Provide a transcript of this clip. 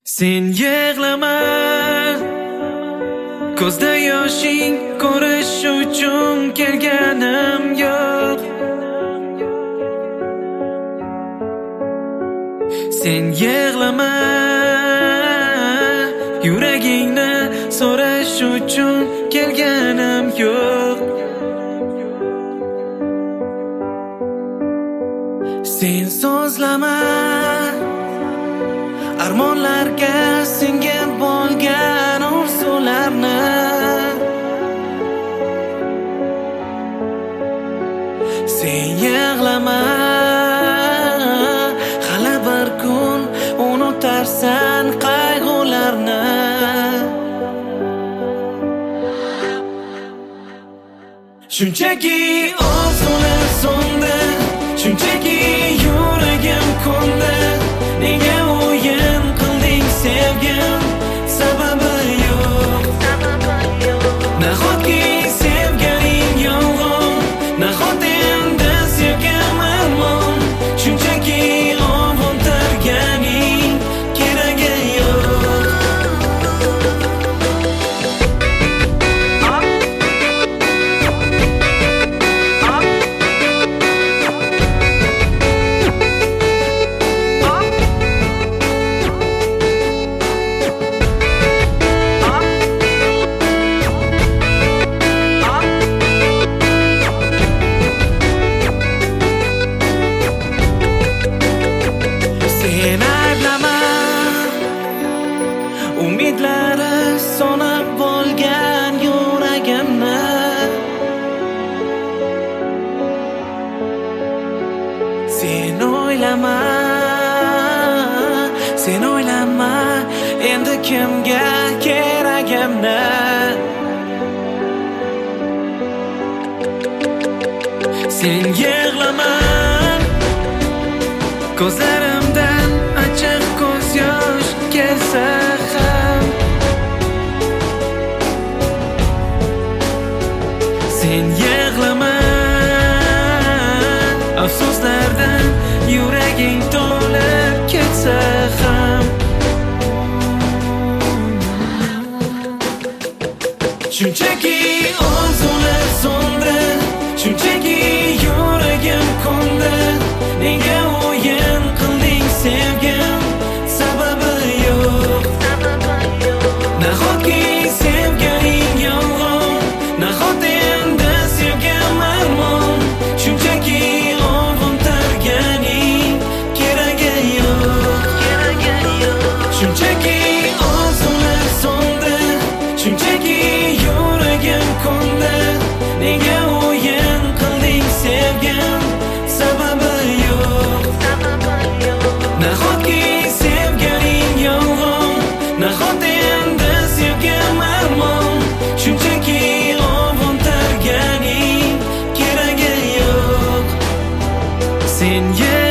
Sen yig'lama, ko'zda yoshing ko'rish uchun kelganim yo'q. Sen yig'lama, yuragingni so'rash uchun kelganim yo'q. Sen so'zlama, armonlarga singib bo'lgan orzularni. Sen yig'lama, hali bir kun unutarsan qayg'ularni. Shunchaki orzular so'ndi, shunchaki yuragim ko'ndi. Nega o'yin qilding sevgim, sababi yo'q. Nahotki sevganing yolg'on, nahot endi sevgim armon. Shunchaki ovuntirganing keragi yo'q. Umidlari so'nib bo'lgan yuragimni. Sen o'ylama, sen o'ylama endi kimga keragimni. Sen yig'lama, ko'zlarimdan achchiq ko'z yosh kelsa ham. Sen yig'lama, afsuslardan yuraging to'lib ketsa ham. Shunchaki orzular so'ndi, shunchaki yuragim ko'ndi. Nega o'yin qilding sevgim, sababi yo'q. Nahotki sevganing yolg'on, nahot endi sevgim armon. Shunchaki ovuntirganing keragi yo'q. Shunchaki orzular so'ndi, shunchaki yuragim ko'ndi. Nega o'yin qilding sevgim, sababi yo'q. Nahotki sevganing yolg'on, nahot endi sevgim armon. Shunchaki ovuntirganing keragi yo'q. Sen